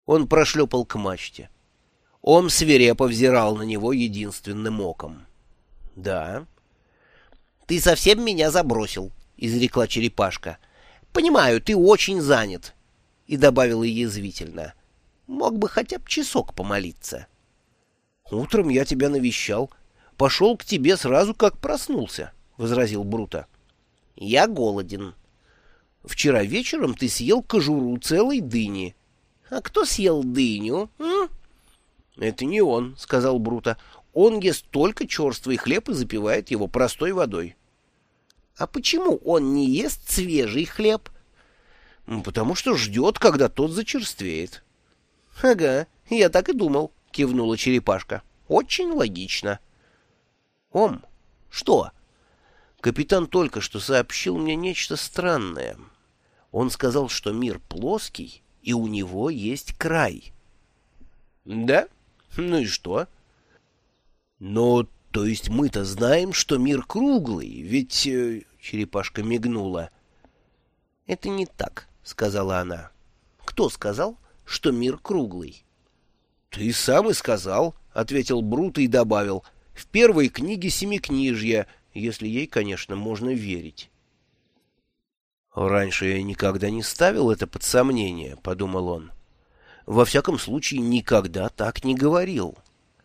Он прошлепал к мачте. Ом свирепо взирал на него единственным оком. — Да. — Ты совсем меня забросил, — изрекла черепашка. — Понимаю, ты очень занят. И добавила язвительно. — Мог бы хотя бы часок помолиться. — Утром я тебя навещал. Пошел к тебе сразу, как проснулся, — возразил Бруто. — Я голоден. — Вчера вечером ты съел кожуру целой дыни. — А кто съел дыню? — Это не он, — сказал Бруто. Он ест только черствый хлеб и запивает его простой водой. — А почему он не ест свежий хлеб? — Потому что ждет, когда тот зачерствеет. — Ага, я так и думал, — кивнула черепашка. — Очень логично. — Ом, что? Капитан только что сообщил мне нечто странное. Он сказал, что мир плоский, и у него есть край. — Да? Ну и что? — Но, то есть мы-то знаем, что мир круглый, ведь... Черепашка мигнула. — Это не так, — сказала она. — Кто сказал, что мир круглый? — Ты сам и сказал, — ответил Бруто и добавил. — В первой книге Семикнижья, если ей, конечно, можно верить. — Раньше я никогда не ставил это под сомнение, — подумал он. Во всяком случае, никогда так не говорил.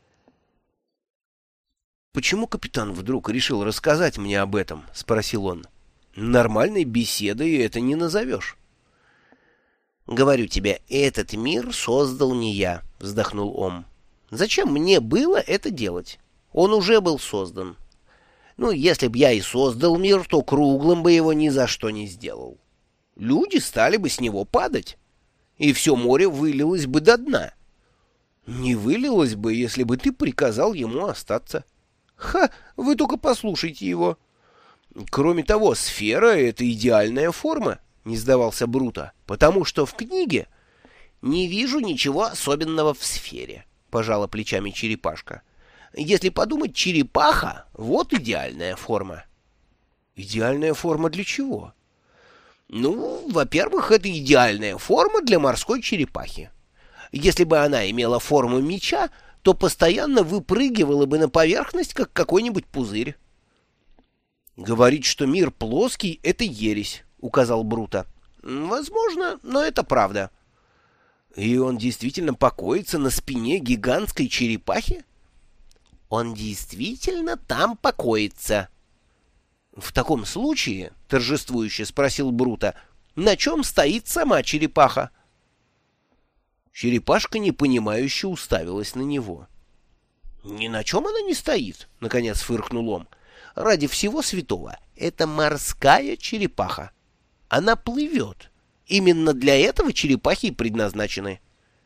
«Почему капитан вдруг решил рассказать мне об этом?» — спросил он. «Нормальной беседой это не назовешь». «Говорю тебе, этот мир создал не я», — вздохнул Ом. «Зачем мне было это делать? Он уже был создан. Ну, если б я и создал мир, то круглым бы его ни за что не сделал. Люди стали бы с него падать, и все море вылилось бы до дна. Не вылилось бы, если бы ты приказал ему остаться. Ха, вы только послушайте его. Кроме того, сфера — это идеальная форма, не сдавался Бруто, потому что в книге... Не вижу ничего особенного в сфере, пожала плечами черепашка. Если подумать, черепаха — вот идеальная форма. Идеальная форма для чего? Ну, во-первых, это идеальная форма для морской черепахи. Если бы она имела форму мяча, то постоянно выпрыгивала бы на поверхность, как какой-нибудь пузырь. «Говорить, что мир плоский — это ересь», — указал Бруто. «Возможно, но это правда». «И он действительно покоится на спине гигантской черепахи?» «Он действительно там покоится». «В таком случае, — торжествующе спросил Бруто, — на чем стоит сама черепаха?» Черепашка непонимающе уставилась на него. «Ни на чем она не стоит», — наконец фыркнул он. «Ради всего святого, это морская черепаха. Она плывет. Именно для этого черепахи и предназначены».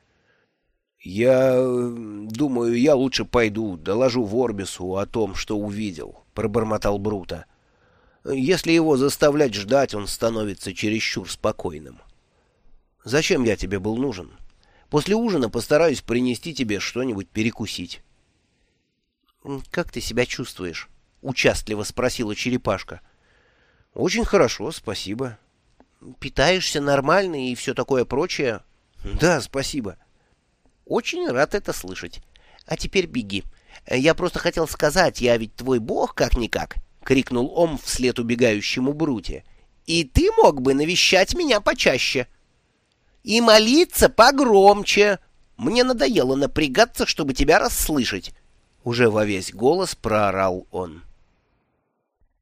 «Я думаю, я лучше пойду, доложу Ворбису о том, что увидел», — пробормотал Бруто. «Если его заставлять ждать, он становится чересчур спокойным. Зачем я тебе был нужен? После ужина постараюсь принести тебе что-нибудь перекусить». «Как ты себя чувствуешь?» — участливо спросила черепашка. «Очень хорошо, спасибо». «Питаешься нормально и все такое прочее?» «Да, спасибо». «Очень рад это слышать. А теперь беги. Я просто хотел сказать, я ведь твой бог как-никак», — крикнул Ом вслед убегающему Бруте. «И ты мог бы навещать меня почаще. И молиться погромче. Мне надоело напрягаться, чтобы тебя расслышать». Уже во весь голос проорал он.